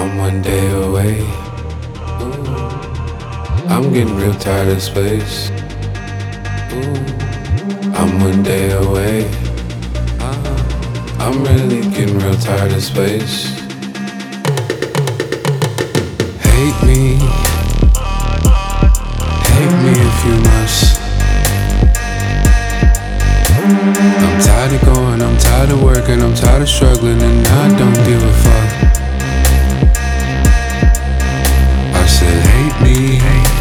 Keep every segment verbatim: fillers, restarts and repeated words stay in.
I'm one day away. Ooh, I'm getting real tired of space. Ooh, I'm one day away. Ah, I'm really getting real tired of space. Hate me, hate me if you must. I'm tired of going, I'm tired of working, I'm tired of struggling, and I don't give a fuck. I said hate me,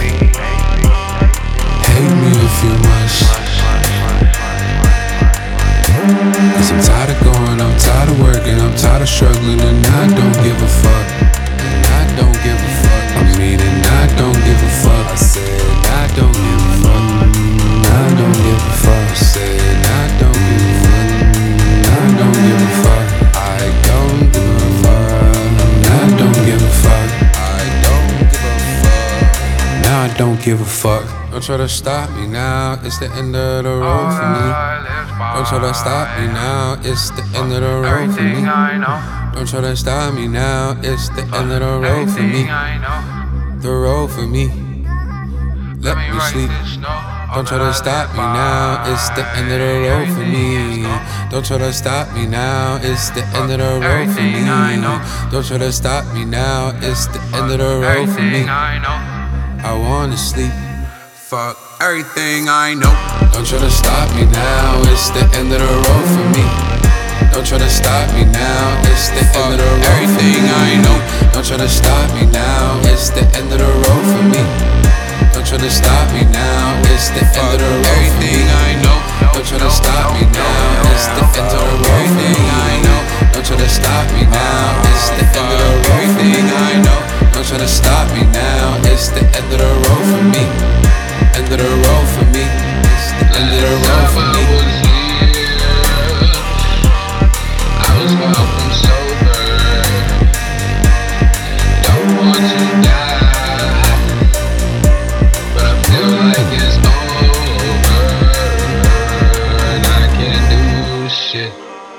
hate me if you must. Cause I'm tired of going, I'm tired of working, I'm tired of struggling, and I don't give a fuck. And I don't give a fuck. I mean, and I don't give a fuck. I said I don't give a fuck. I don't give a fuck. I said I don't give a fuck. I don't give a fuck. I don't give a fuck. I don't give a fuck. I don't give a fuck. Now I don't give a fuck. Don't try to stop me now, it's the end of the road for me. Don't try to stop me now, it's the end of the road for me. Don't try to stop me now, it's the end of the road for me. The road for me. Let me sleep. Don't try to stop me now, it's the end of the road for me. Don't try to stop me now, it's the end of the road for me. Don't try to stop me now, it's the end of the road for me. I wanna sleep. Fuck everything I know. Don't try to stop me now, it's the end of the road for me. Don't try to stop me now, it's the end of the road. Everything I know. Don't try to stop me now, it's the end of the road for me. Don't try to stop me now, it's the end of the road. Everything I know. Don't try to stop me now, it's the end of the road. Everything I know. Don't try to stop me now, it's the end of the road. Everything I know. Don't try to stop me now, it's the end of the road for me. End of the road for me. It's the end of the road for me. I was far from sober. Don't want to die, but I feel like it's over, and I can't do shit.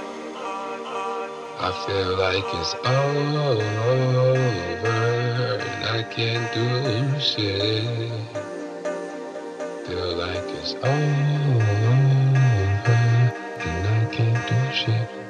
I feel like it's over, and I can't do shit. Feel like it's over, and I can't do shit.